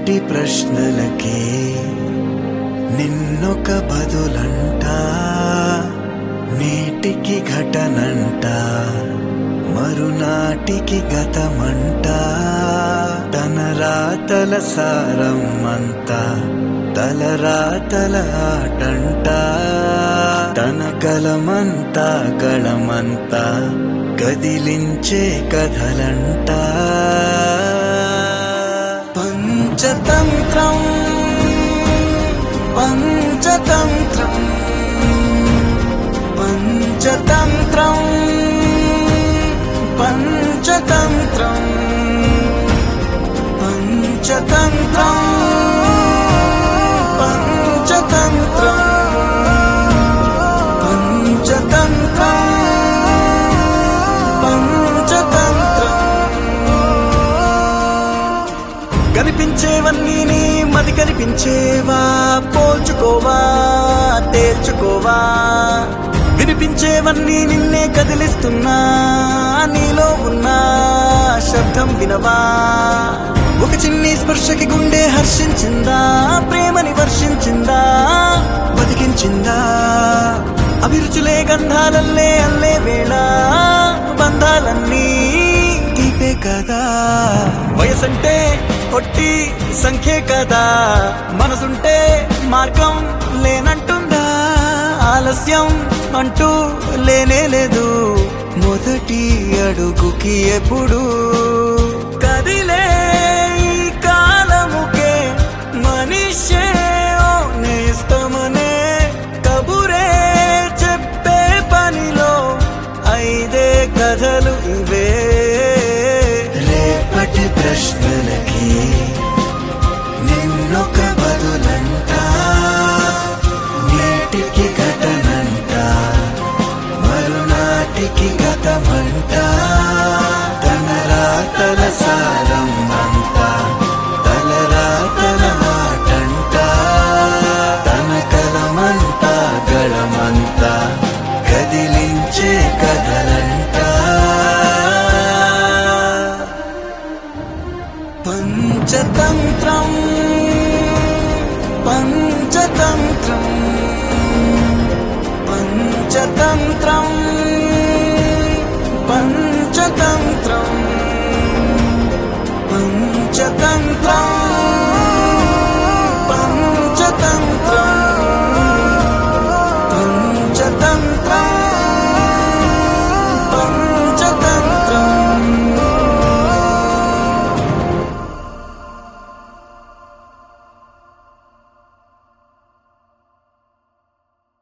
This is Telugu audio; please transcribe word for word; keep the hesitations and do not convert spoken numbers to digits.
నిన్నటి ప్రశ్నలకే నిన్నొక బదులంట, నేటికి ఘటనంట, మరునాటికి గతమంట. తన రాతల సారం అంతా తలరాతల ఆటంట, తన గలమంతా గళమంతా కదిలించే కథలంట. పంచతంత్రం పంచతంత్రం పంచతంత్రం పంచతంత్రం పంచతంత్రం పంచతంత్రం పంచతంత్రం పంచతంత్రం. కనిపించేవన్నీ నీ మది కనిపించేవా, పోల్చుకోవా తేల్చుకోవా. వినిపించేవన్నీ నిన్నే కదిలిస్తున్నా, నీలో ఉన్న శబ్దం వినవా. ఒక చిన్ని స్పర్శకి గుండె హర్షించిందా, ప్రేమని వర్షించిందా, బతికించిందా. అభిరుచులే గంధాలల్లే అల్లే వేళ, బంధాలన్నీ తీపే కదా. వయసంటే ఒట్టి సంఖ్యే కదా, మనసుంటే మార్గం లేనంటుందా. ఆలస్యం అంటూ లేనే లేదు, మొదటి అడుగుకి ఎప్పుడు